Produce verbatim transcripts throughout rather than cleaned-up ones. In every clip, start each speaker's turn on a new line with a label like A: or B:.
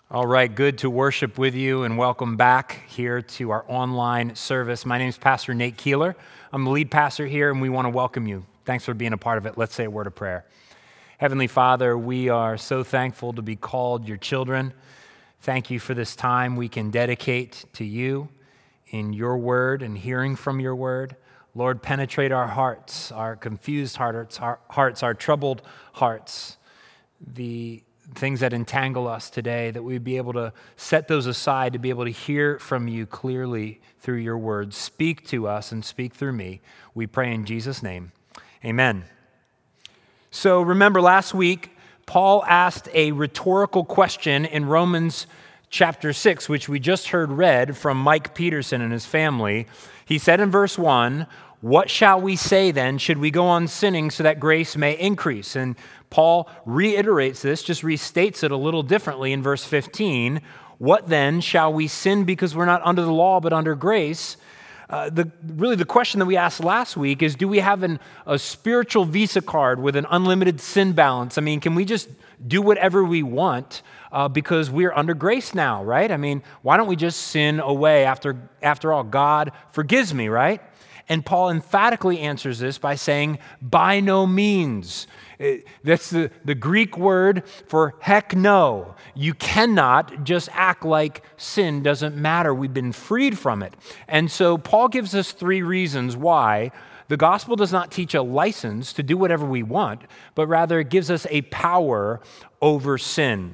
A: All right, good to worship with you and welcome back here to our online service. My name is Pastor Nate Keeler. I'm the lead pastor here and we want to welcome you. Thanks for being a part of it. Let's say a word of prayer. Heavenly Father, we are so thankful to be called your children. Thank you for this time we can dedicate to you in your word and hearing from your word. Lord, penetrate our hearts, our confused hearts, our hearts, our troubled hearts, the things that entangle us today, that we'd be able to set those aside to be able to hear from you clearly through your words. Speak to us and speak through me. We pray in Jesus' name. Amen. So remember last week, Paul asked a rhetorical question in Romans chapter six, which we just heard read from Mike Peterson and his family. He said in verse one, "What shall we say then? Should we go on sinning so that grace may increase?" And Paul reiterates this, just restates it a little differently in verse fifteen. "What then? Shall we sin because we're not under the law but under grace?" Uh, the, really the question that we asked last week is, do we have an, a spiritual Visa card with an unlimited sin balance? I mean, can we just do whatever we want uh, because we're under grace now, right? I mean, why don't we just sin away? After, after all, God forgives me, right? And Paul emphatically answers this by saying, by no means. It, that's the, the Greek word for heck no. You cannot just act like sin doesn't matter. We've been freed from it. And so Paul gives us three reasons why the gospel does not teach a license to do whatever we want, but rather it gives us a power over sin.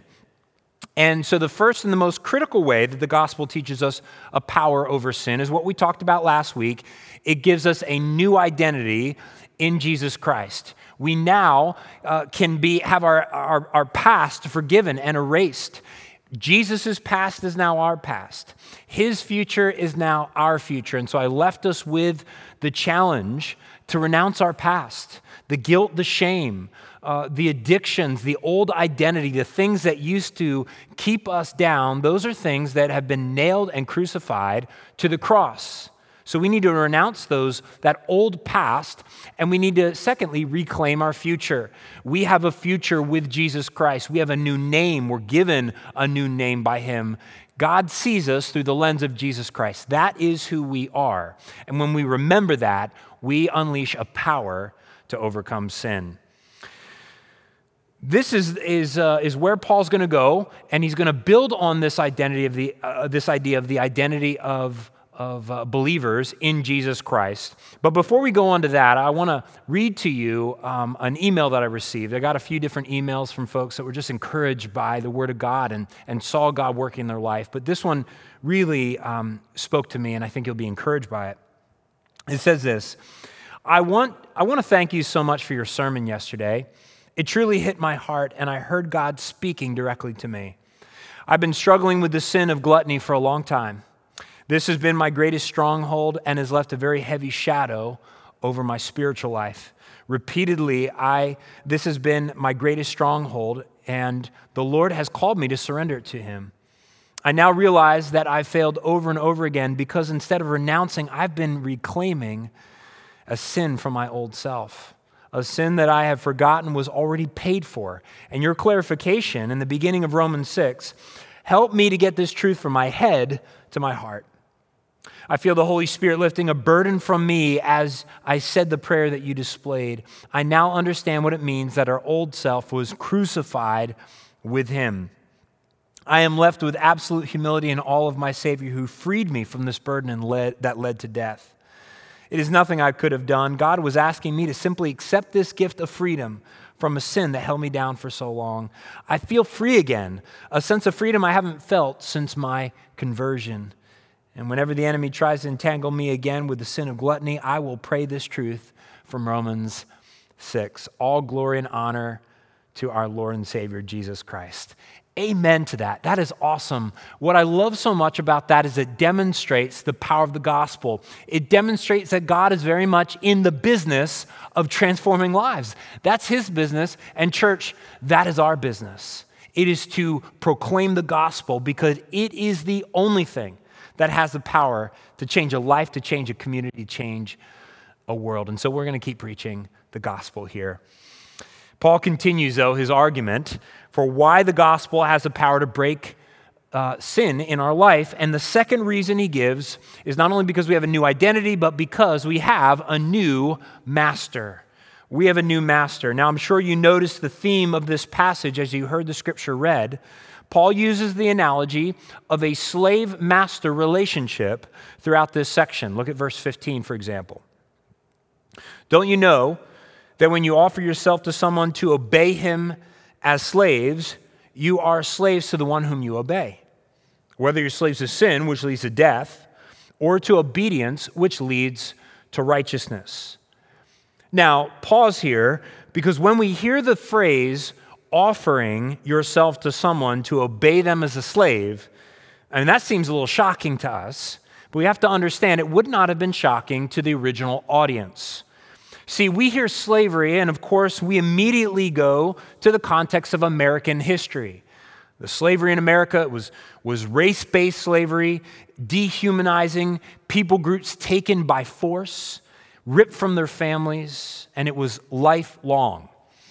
A: And so the first and the most critical way that the gospel teaches us a power over sin is what we talked about last week. It gives us a new identity in Jesus Christ. We now uh, can be have our, our, our past forgiven and erased. Jesus' past is now our past. His future is now our future. And so I left us with the challenge to renounce our past, the guilt, the shame, uh, the addictions, the old identity, the things that used to keep us down. Those are things that have been nailed and crucified to the cross. So we need to renounce those, that old past, and we need to, secondly, reclaim our future. We have a future with Jesus Christ. We have a new name. We're given a new name by him. God sees us through the lens of Jesus Christ. That is who we are. And when we remember that, we unleash a power to overcome sin. This is is uh, is where Paul's going to go, and he's going to build on this identity of the uh, this idea of the identity of of uh, believers in Jesus Christ. But before we go on to that, I want to read to you um, an email that I received. I got a few different emails from folks that were just encouraged by the Word of God and, and saw God working in their life. But this one really um, spoke to me, and I think you'll be encouraged by it. It says this, I want, I want to thank you so much for your sermon yesterday. It truly hit my heart, and I heard God speaking directly to me. I've been struggling with the sin of gluttony for a long time. This has been my greatest stronghold and has left a very heavy shadow over my spiritual life. Repeatedly, I this has been my greatest stronghold, and the Lord has called me to surrender it to him. I now realize that I've failed over and over again because instead of renouncing, I've been reclaiming a sin from my old self, a sin that I have forgotten was already paid for. And your clarification in the beginning of Romans six helped me to get this truth from my head to my heart. I feel the Holy Spirit lifting a burden from me as I said the prayer that you displayed. I now understand what it means that our old self was crucified with him. I am left with absolute humility in all of my Savior who freed me from this burden and led, that led to death. It is nothing I could have done. God was asking me to simply accept this gift of freedom from a sin that held me down for so long. I feel free again, a sense of freedom I haven't felt since my conversion. And whenever the enemy tries to entangle me again with the sin of gluttony, I will pray this truth from Romans six. All glory and honor to our Lord and Savior, Jesus Christ. Amen to that. That is awesome. What I love so much about that is it demonstrates the power of the gospel. It demonstrates that God is very much in the business of transforming lives. That's his business. And church, that is our business. It is to proclaim the gospel because it is the only thing that has the power to change a life, to change a community, change a world. And so we're going to keep preaching the gospel here. Paul continues, though, his argument for why the gospel has the power to break uh, sin in our life. And the second reason he gives is not only because we have a new identity, but because we have a new master. We have a new master. Now, I'm sure you noticed the theme of this passage as you heard the scripture read. Paul uses the analogy of a slave-master relationship throughout this section. Look at verse fifteen, for example. Don't you know that when you offer yourself to someone to obey him as slaves, you are slaves to the one whom you obey, whether you're slaves to sin, which leads to death, or to obedience, which leads to righteousness. Now, pause here, because when we hear the phrase offering yourself to someone to obey them as a slave, I mean, that seems a little shocking to us, but we have to understand it would not have been shocking to the original audience. See, we hear slavery, and of course, we immediately go to the context of American history. The slavery in America was, was race-based slavery, dehumanizing, people groups taken by force, ripped from their families, and it was lifelong.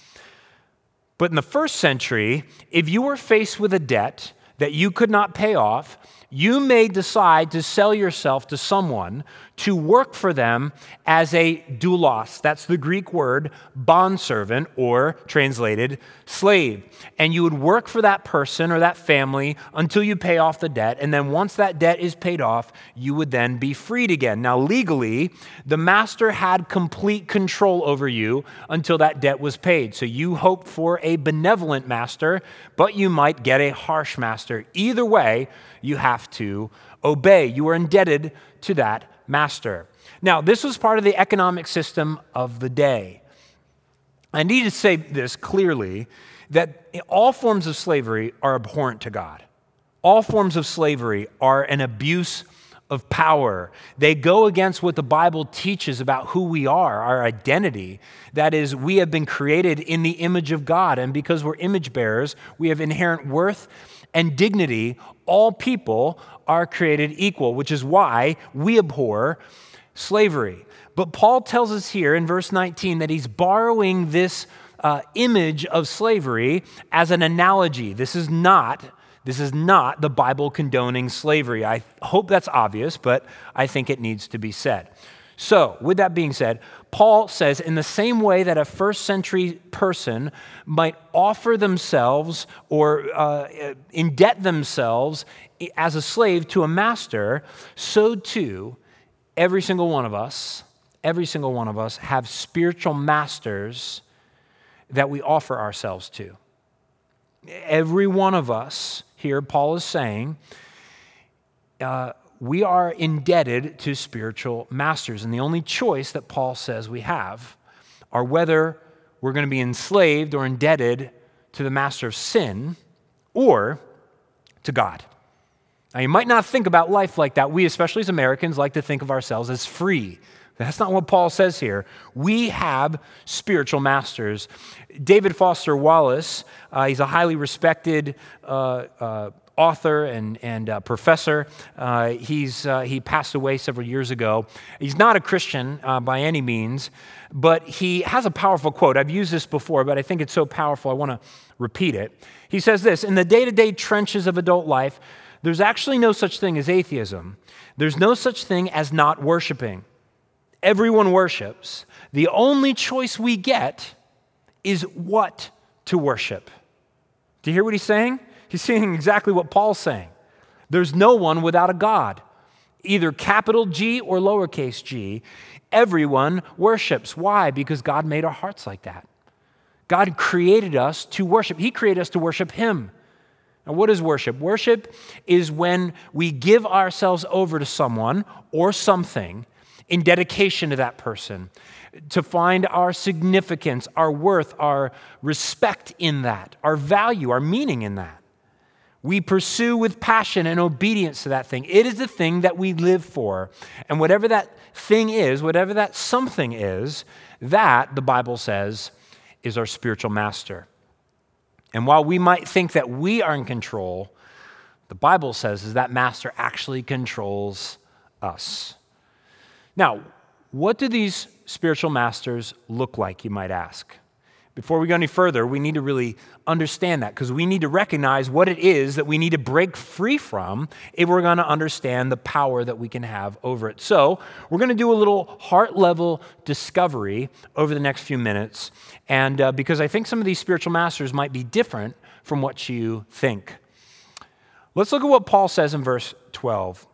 A: But in the first century, if you were faced with a debt that you could not pay off, you may decide to sell yourself to someone to work for them as a doulos. That's the Greek word bondservant, or translated slave. And you would work for that person or that family until you pay off the debt. And then once that debt is paid off, you would then be freed again. Now, legally, the master had complete control over you until that debt was paid. So you hoped for a benevolent master, but you might get a harsh master. Either way, you have to obey. You are indebted to that master. Now, this was part of the economic system of the day. I need to say this clearly, that all forms of slavery are abhorrent to God. All forms of slavery are an abuse of power. They go against what the Bible teaches about who we are, our identity. That is, we have been created in the image of God, and because we're image bearers, we have inherent worth and dignity. All people are created equal, which is why we abhor slavery. But Paul tells us here in verse nineteen that he's borrowing this uh, image of slavery as an analogy. This is not, this is not the Bible condoning slavery. I hope that's obvious, but I think it needs to be said. So, with that being said, Paul says in the same way that a first century person might offer themselves or uh, indebt themselves as a slave to a master, so too, every single one of us, every single one of us have spiritual masters that we offer ourselves to. Every one of us here, Paul is saying, uh, we are indebted to spiritual masters. And the only choice that Paul says we have are whether we're going to be enslaved or indebted to the master of sin or to God. Now, you might not think about life like that. We, especially as Americans, like to think of ourselves as free. That's not what Paul says here. We have spiritual masters. David Foster Wallace, uh, he's a highly respected uh, uh, author and, and uh, professor. Uh, he's, uh, he passed away several years ago. He's not a Christian uh, by any means, but he has a powerful quote. I've used this before, but I think it's so powerful, I want to repeat it. He says this: in the day-to-day trenches of adult life, there's actually no such thing as atheism. There's no such thing as not worshiping. Everyone worships. The only choice we get is what to worship. Do you hear what he's saying? He's saying exactly what Paul's saying. There's no one without a God, either capital G or lowercase g. Everyone worships. Why? Because God made our hearts like that. God created us to worship. He created us to worship Him. Now, what is worship? Worship is when we give ourselves over to someone or something in dedication to that person, to find our significance, our worth, our respect in that, our value, our meaning in that. We pursue with passion and obedience to that thing. It is the thing that we live for. And whatever that thing is, whatever that something is, that, the Bible says, is our spiritual master. And while we might think that we are in control, the Bible says is that master actually controls us. Now, what do these spiritual masters look like, you might ask? Before we go any further, we need to really understand that because we need to recognize what it is that we need to break free from if we're going to understand the power that we can have over it. So we're going to do a little heart-level discovery over the next few minutes, and uh, because I think some of these spiritual masters might be different from what you think. Let's look at what Paul says in verse twelve.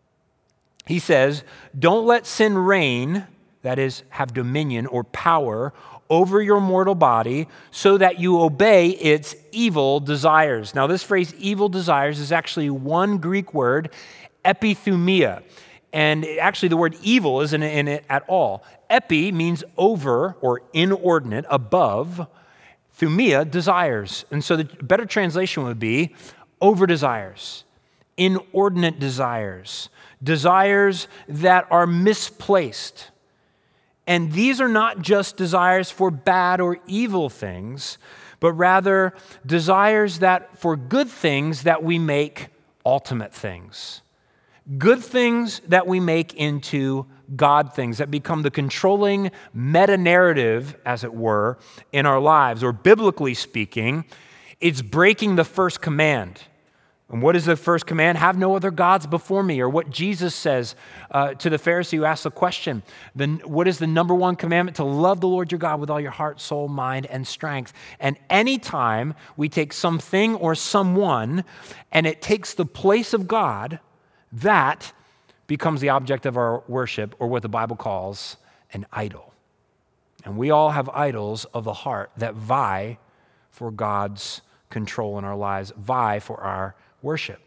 A: He says, "Don't let sin reign," that is, have dominion or power over your mortal body so that you obey its evil desires. Now, this phrase, evil desires, is actually one Greek word, epithumia. And actually, the word evil isn't in it at all. Epi means over or inordinate, above. Thumia, desires. And so the better translation would be over desires, inordinate desires, desires that are misplaced. And these are not just desires for bad or evil things, but rather desires that for good things that we make ultimate things. Good things that we make into God things, that become the controlling meta-narrative, as it were, in our lives. Or biblically speaking, it's breaking the first command. And what is the first command? Have no other gods before me. Or what Jesus says uh, to the Pharisee who asked the question, then what is the number one commandment? To love the Lord your God with all your heart, soul, mind, and strength. And anytime we take something or someone and it takes the place of God, that becomes the object of our worship, or what the Bible calls an idol. And we all have idols of the heart that vie for God's control in our lives, vie for our worship.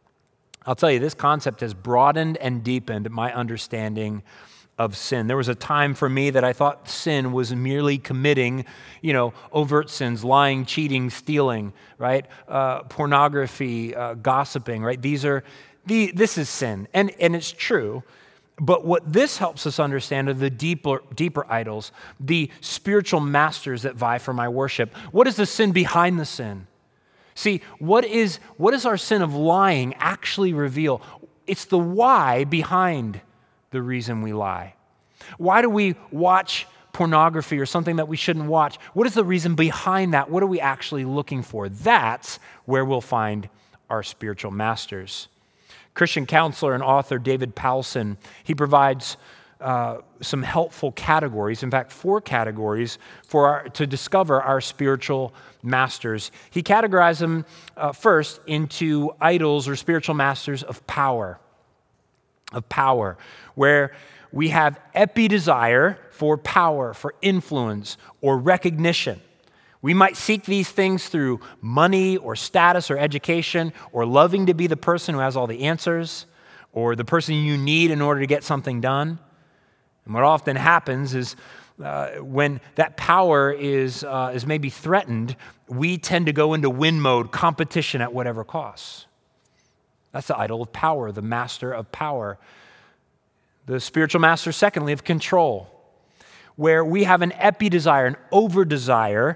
A: I'll tell you, this concept has broadened and deepened my understanding of sin. There was a time for me that I thought sin was merely committing, you know, overt sins, lying, cheating, stealing, right? Uh, pornography, uh, gossiping, right? These are, the, this is sin. And, and it's true. But what this helps us understand are the deeper, deeper idols, the spiritual masters that vie for my worship. What is the sin behind the sin? See, what is, what does our sin of lying actually reveal? It's the why behind the reason we lie. Why do we watch pornography or something that we shouldn't watch? What is the reason behind that? What are we actually looking for? That's where we'll find our spiritual masters. Christian counselor and author David Powlison, he provides uh, some helpful categories, in fact, four categories for our, to discover our spiritual masters. He categorized them uh, first into idols or spiritual masters of power, of power, where we have epi-desire for power, for influence, or recognition. We might seek these things through money or status or education, or loving to be the person who has all the answers, or the person you need in order to get something done. And what often happens is uh, when that power is, uh, is maybe threatened, we tend to go into win mode, competition at whatever cost. That's the idol of power, the master of power. The spiritual master, secondly, of control, where we have an epi-desire, an over-desire,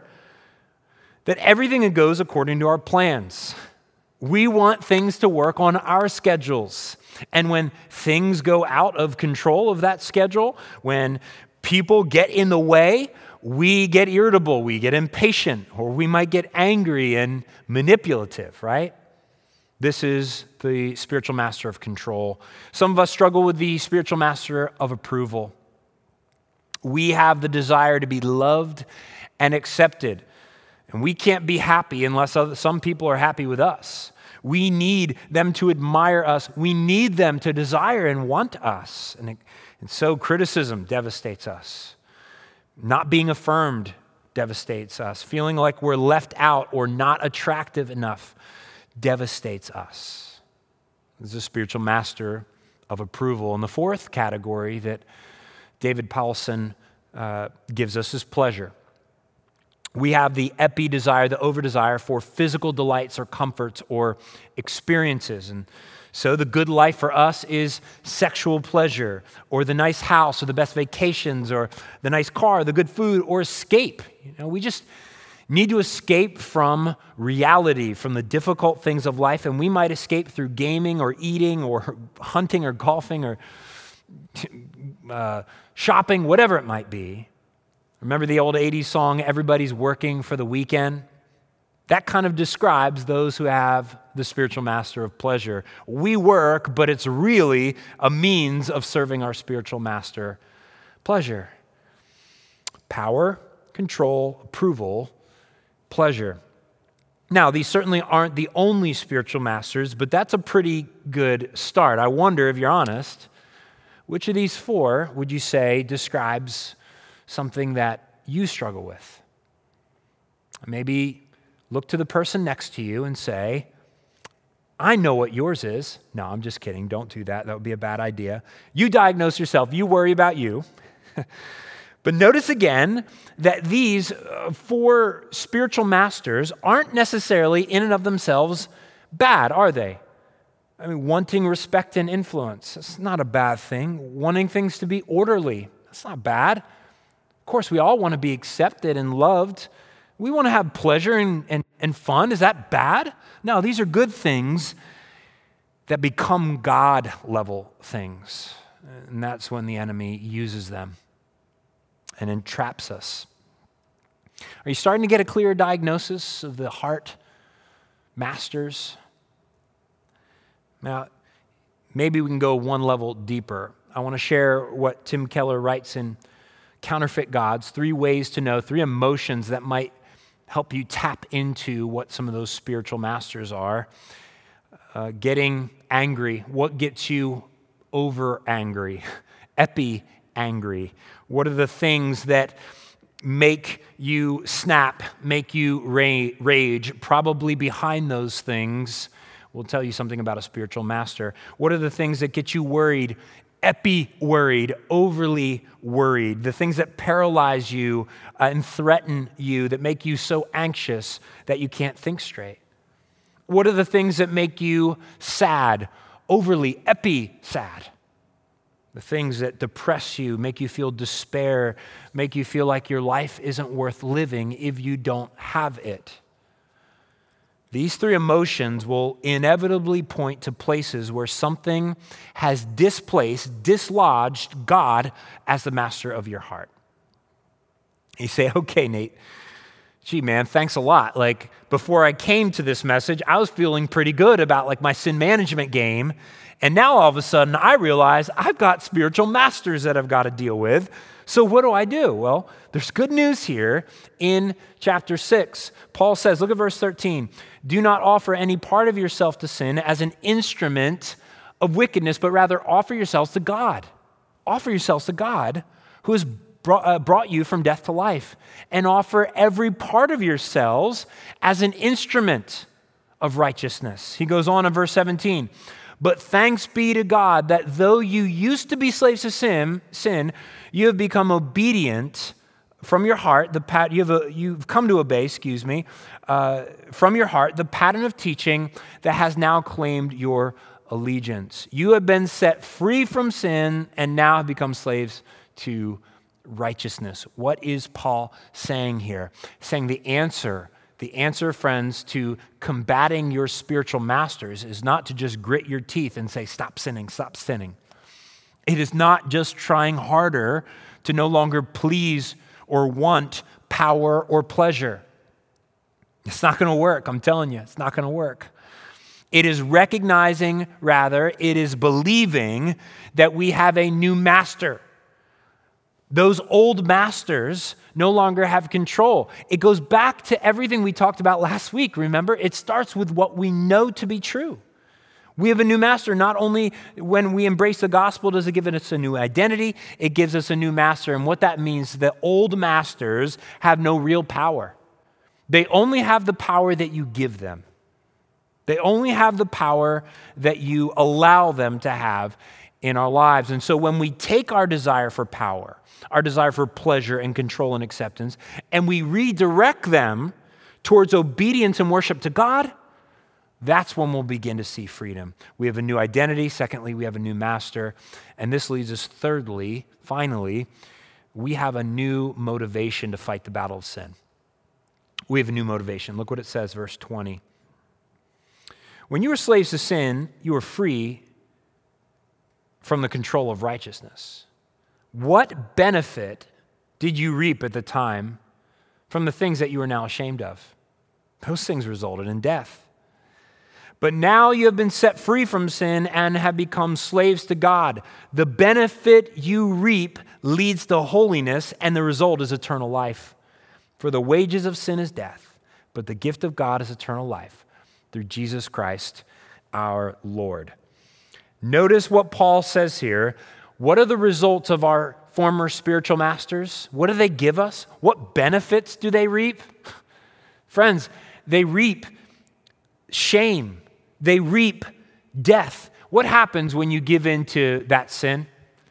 A: that everything goes according to our plans. We want things to work on our schedules. And when things go out of control of that schedule, when people get in the way, we get irritable, we get impatient, or we might get angry and manipulative, right? This is the spiritual master of control. Some of us struggle with the spiritual master of approval. We have the desire to be loved and accepted. And we can't be happy unless other, some people are happy with us. We need them to admire us. We need them to desire and want us. And, it, and so criticism devastates us. Not being affirmed devastates us. Feeling like we're left out or not attractive enough devastates us. This is a spiritual master of approval. And the fourth category that David Powlison uh, gives us is pleasure. We have the epi-desire, the over-desire for physical delights or comforts or experiences. And so the good life for us is sexual pleasure, or the nice house, or the best vacations, or the nice car, the good food, or escape. You know, we just need to escape from reality, from the difficult things of life, and we might escape through gaming or eating or hunting or golfing or uh, shopping, whatever it might be. Remember the old eighties song, Everybody's Working for the Weekend? That kind of describes those who have the spiritual master of pleasure. We work, but it's really a means of serving our spiritual master, pleasure. Power, control, approval, pleasure. Now, these certainly aren't the only spiritual masters, but that's a pretty good start. I wonder, if you're honest, which of these four would you say describes something that you struggle with? Maybe look to the person next to you and say, I know what yours is. No, I'm just kidding. Don't do that. That would be a bad idea. You diagnose yourself. You worry about you. But notice again that these four spiritual masters aren't necessarily in and of themselves bad, are they? I mean, wanting respect and influence, that's not a bad thing. Wanting things to be orderly, that's not bad. Of course, we all want to be accepted and loved. We want to have pleasure and, and, and fun. Is that bad? No, these are good things that become God-level things. And that's when the enemy uses them and entraps us. Are you starting to get a clearer diagnosis of the heart masters? Now, maybe we can go one level deeper. I want to share what Tim Keller writes in Counterfeit Gods, three ways to know, three emotions that might help you tap into what some of those spiritual masters are. Uh, getting angry. What gets you over angry? Epi angry. What are the things that make you snap, make you ra- rage? Probably behind those things will tell you something about a spiritual master. What are the things that get you worried? Epi-worried, overly worried, the things that paralyze you uh, and threaten you, that make you so anxious that you can't think straight? What are the things that make you sad, overly epi-sad? The things that depress you, make you feel despair, make you feel like your life isn't worth living if you don't have it. These three emotions will inevitably point to places where something has displaced, dislodged God as the master of your heart. You say, okay, Nate, gee, man, thanks a lot. Like, before I came to this message, I was feeling pretty good about like my sin management game. And now all of a sudden I realize I've got spiritual masters that I've got to deal with. So what do I do? Well, there's good news here in chapter six. Paul says, look at verse thirteen. Do not offer any part of yourself to sin as an instrument of wickedness, but rather offer yourselves to God. Offer yourselves to God who has brought, uh, brought you from death to life, and offer every part of yourselves as an instrument of righteousness. He goes on in verse seventeen. But thanks be to God that though you used to be slaves to sin, sin, you have become obedient from your heart. The pat you have a, you've come to obey, excuse me, uh, from your heart the pattern of teaching that has now claimed your allegiance. You have been set free from sin and now have become slaves to righteousness. What is Paul saying here? Saying the answer. The answer, friends, to combating your spiritual masters is not to just grit your teeth and say, stop sinning, stop sinning. It is not just trying harder to no longer please or want power or pleasure. It's not going to work. I'm telling you, it's not going to work. It is recognizing, rather, it is believing that we have a new master. Those old masters no longer have control. It goes back to everything we talked about last week. Remember, it starts with what we know to be true. We have a new master. Not only when we embrace the gospel does it give us a new identity, it gives us a new master. And what that means, the old masters have no real power. They only have the power that you give them. They only have the power that you allow them to have in our lives. And so when we take our desire for power, our desire for pleasure and control and acceptance, and we redirect them towards obedience and worship to God, that's when we'll begin to see freedom. We have a new identity. Secondly, we have a new master. And this leads us, thirdly, finally, we have a new motivation to fight the battle of sin. We have a new motivation. Look what it says, verse twenty. When you were slaves to sin, you were free from the control of righteousness. What benefit did you reap at the time from the things that you are now ashamed of? Those things resulted in death. But now you have been set free from sin and have become slaves to God. The benefit you reap leads to holiness, and the result is eternal life. For the wages of sin is death, but the gift of God is eternal life through Jesus Christ our Lord. Notice what Paul says here. What are the results of our former spiritual masters? What do they give us? What benefits do they reap? Friends, they reap shame. They reap death. What happens when you give in to that sin?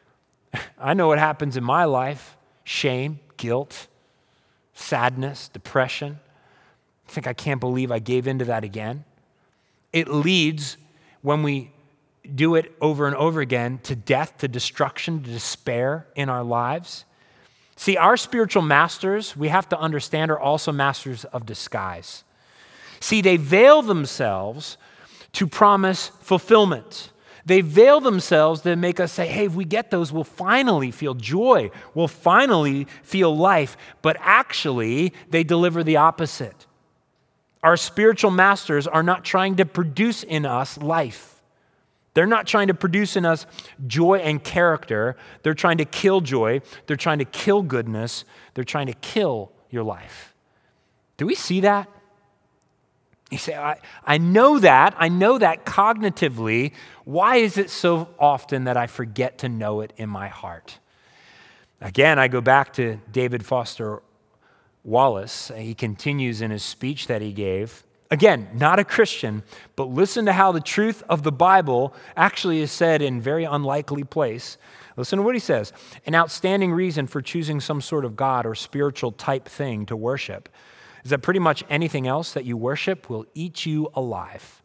A: I know what happens in my life. Shame, guilt, sadness, depression. I think I can't believe I gave into that again. It leads, when we do it over and over again, to death, to destruction, to despair in our lives. See, our spiritual masters, we have to understand, are also masters of disguise. See, they veil themselves to promise fulfillment. They veil themselves to make us say, hey, if we get those, we'll finally feel joy. We'll finally feel life. But actually, they deliver the opposite. Our spiritual masters are not trying to produce in us life. They're not trying to produce in us joy and character. They're trying to kill joy. They're trying to kill goodness. They're trying to kill your life. Do we see that? You say, I, I know that. I know that cognitively. Why is it so often that I forget to know it in my heart? Again, I go back to David Foster Wallace. He continues in his speech that he gave. Again, not a Christian, but listen to how the truth of the Bible actually is said in a very unlikely place. Listen to what he says. An outstanding reason for choosing some sort of God or spiritual type thing to worship is that pretty much anything else that you worship will eat you alive.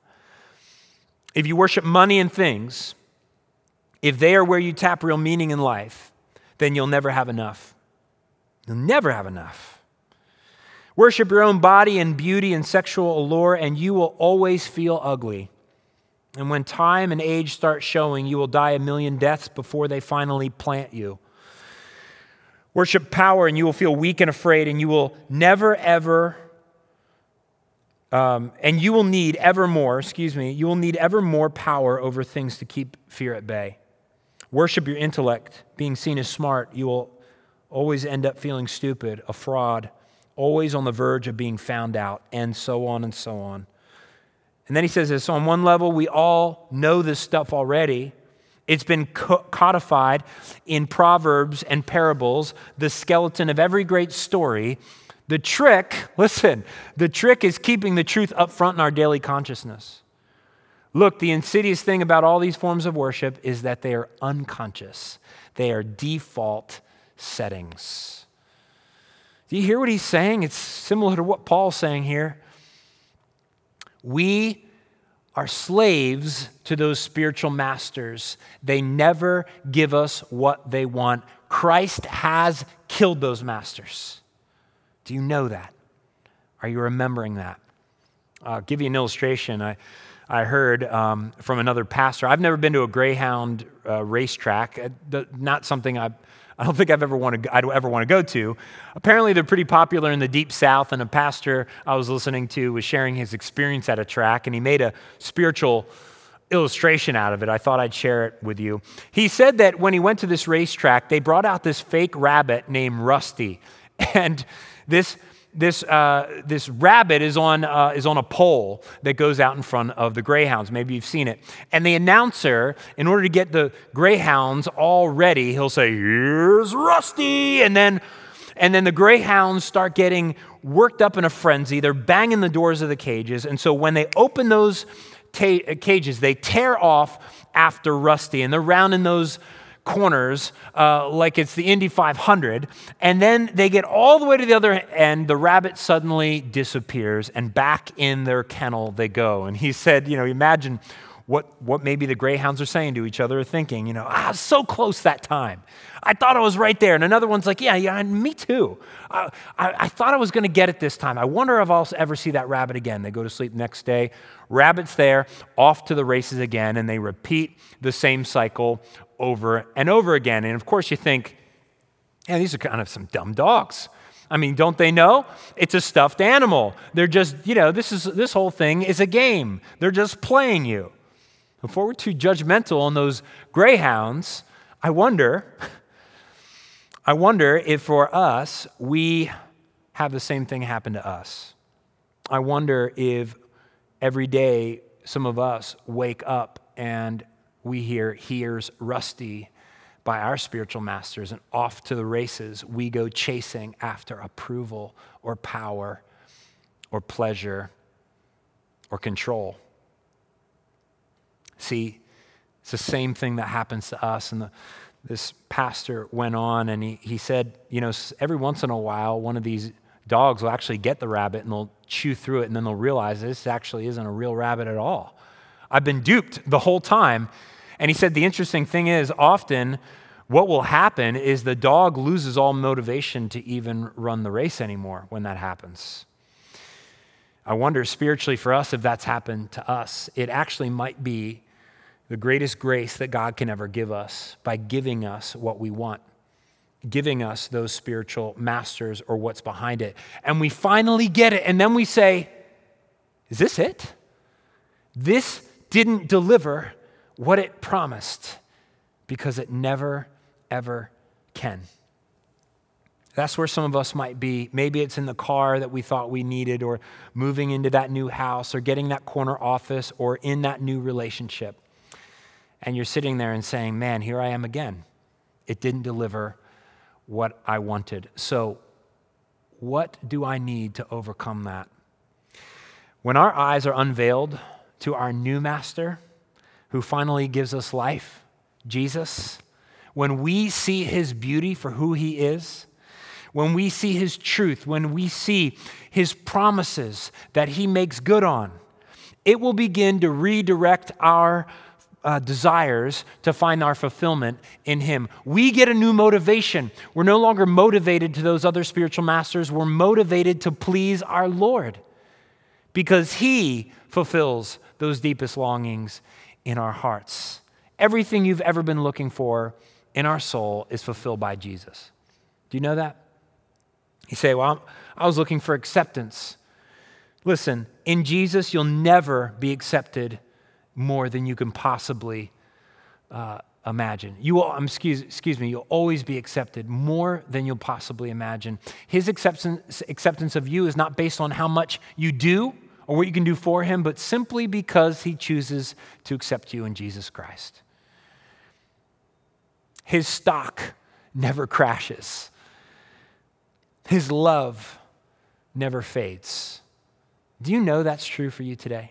A: If you worship money and things, if they are where you tap real meaning in life, then you'll never have enough. You'll never have enough. Worship your own body and beauty and sexual allure, and you will always feel ugly. And when time and age start showing, you will die a million deaths before they finally plant you. Worship power, and you will feel weak and afraid, and you will never, ever, um, and you will need ever more, excuse me, you will need ever more power over things to keep fear at bay. Worship your intellect, being seen as smart. You will always end up feeling stupid, a fraud, always on the verge of being found out, and so on and so on. And then he says this, on one level, we all know this stuff already. It's been codified in proverbs and parables, the skeleton of every great story. The trick, listen, the trick is keeping the truth up front in our daily consciousness. Look, the insidious thing about all these forms of worship is that they are unconscious. They are default settings. Do you hear what he's saying? It's similar to what Paul's saying here. We are slaves to those spiritual masters. They never give us what they want. Christ has killed those masters. Do you know that? Are you remembering that? I'll give you an illustration. I, I heard um, from another pastor. I've never been to a Greyhound uh, racetrack. Uh, not something I I don't think I've ever want to. I'd ever want to go to. Apparently, they're pretty popular in the Deep South. And a pastor I was listening to was sharing his experience at a track, and he made a spiritual illustration out of it. I thought I'd share it with you. He said that when he went to this racetrack, they brought out this fake rabbit named Rusty, and this. This uh, this rabbit is on uh, is on a pole that goes out in front of the greyhounds. Maybe you've seen it. And the announcer, in order to get the greyhounds all ready, he'll say, "Here's Rusty," and then and then the greyhounds start getting worked up in a frenzy. They're banging the doors of the cages, and so when they open those ta- cages, they tear off after Rusty, and they're rounding those corners uh, like it's the Indy five hundred, and then they get all the way to the other end. The rabbit suddenly disappears, and back in their kennel they go. And he said, you know, imagine what what maybe the greyhounds are saying to each other, or thinking, you know, ah, so close that time. I thought I was right there. And another one's like, yeah, yeah, me too. Uh, I, I thought I was going to get it this time. I wonder if I'll ever see that rabbit again. They go to sleep next day. Rabbit's there, off to the races again, and they repeat the same cycle over and over again. And of course you think, Yeah, these are kind of some dumb dogs. I mean, don't they know? It's a stuffed animal. They're just, you know, this is this whole thing is a game. They're just playing you. Before we're too judgmental on those greyhounds, I wonder, I wonder if for us, we have the same thing happen to us. I wonder if every day some of us wake up and we hear, "Here's Rusty," by our spiritual masters, and off to the races we go chasing after approval or power or pleasure or control. See, it's the same thing that happens to us. And the, this pastor went on and he, he said, you know, every once in a while, one of these dogs will actually get the rabbit and they'll chew through it and then they'll realize this actually isn't a real rabbit at all. I've been duped the whole time. And he said the interesting thing is often what will happen is the dog loses all motivation to even run the race anymore when that happens. I wonder spiritually for us if that's happened to us. It actually might be the greatest grace that God can ever give us by giving us what we want, giving us those spiritual masters or what's behind it. And we finally get it. And then we say, is this it? This didn't deliver what it promised, because it never, ever can. That's where some of us might be. Maybe it's in the car that we thought we needed, or moving into that new house, or getting that corner office, or in that new relationship. And you're sitting there and saying, man, here I am again. It didn't deliver what I wanted. So what do I need to overcome that? When our eyes are unveiled to our new master, who finally gives us life, Jesus, when we see his beauty for who he is, when we see his truth, when we see his promises that he makes good on, it will begin to redirect our uh, desires to find our fulfillment in him. We get a new motivation. We're no longer motivated to those other spiritual masters. We're motivated to please our Lord, because he fulfills those deepest longings in our hearts. Everything you've ever been looking for in our soul is fulfilled by Jesus. Do you know that? You say, well, I was looking for acceptance. Listen, in Jesus, you'll never be accepted more than you can possibly uh, imagine. You will, um, excuse, excuse me, you'll always be accepted more than you'll possibly imagine. His acceptance, acceptance of you is not based on how much you do or what you can do for him, but simply because he chooses to accept you in Jesus Christ. His stock never crashes. His love never fades. Do you know that's true for you today?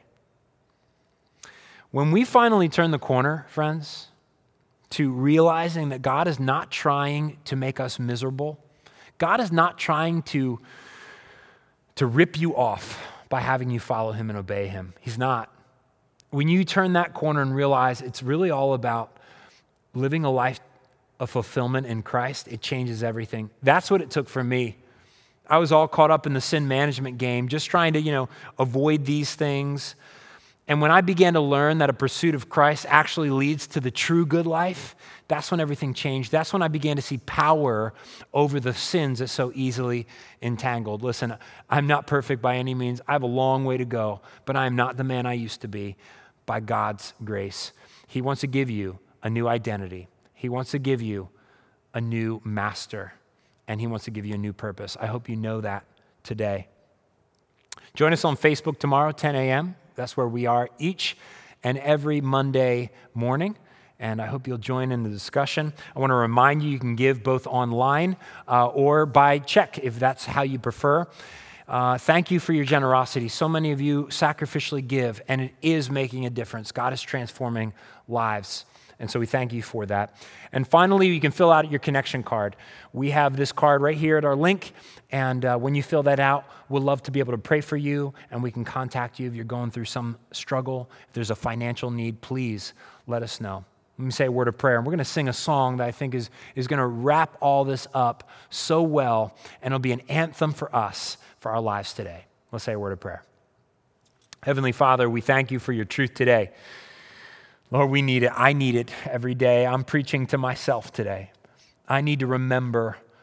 A: When we finally turn the corner, friends, to realizing that God is not trying to make us miserable, God is not trying to, to rip you off by having you follow him and obey him. He's not. When you turn that corner and realize it's really all about living a life of fulfillment in Christ, it changes everything. That's what it took for me. I was all caught up in the sin management game, just trying to, you know, avoid these things. And when I began to learn that a pursuit of Christ actually leads to the true good life, that's when everything changed. That's when I began to see power over the sins that so easily entangled. Listen, I'm not perfect by any means. I have a long way to go, but I am not the man I used to be by God's grace. He wants to give you a new identity. He wants to give you a new master, and he wants to give you a new purpose. I hope you know that today. Join us on Facebook tomorrow, ten a.m. That's where we are each and every Monday morning. And I hope you'll join in the discussion. I want to remind you, you can give both online uh, or by check if that's how you prefer. Uh, thank you for your generosity. So many of you sacrificially give, and it is making a difference. God is transforming lives. And so we thank you for that. And finally, you can fill out your connection card. We have this card right here at our link. And uh, when you fill that out, we'll love to be able to pray for you, and we can contact you if you're going through some struggle. If there's a financial need, please let us know. Let me say a word of prayer, and we're going to sing a song that I think is, is going to wrap all this up so well, and it'll be an anthem for us, for our lives today. Let's say a word of prayer. Heavenly Father, we thank you for your truth today. Lord, we need it. I need it every day. I'm preaching to myself today. I need to remember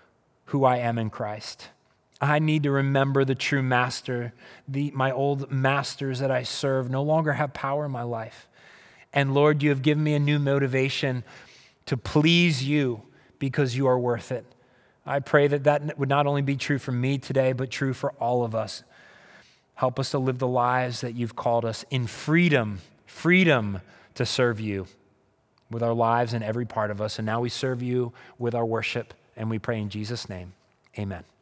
A: who I am in Christ. I need to remember the true master. The, my old masters that I serve no longer have power in my life. And Lord, you have given me a new motivation to please you because you are worth it. I pray that that would not only be true for me today, but true for all of us. Help us to live the lives that you've called us in freedom, freedom to serve you with our lives and every part of us. And now we serve you with our worship, and we pray in Jesus' name, amen.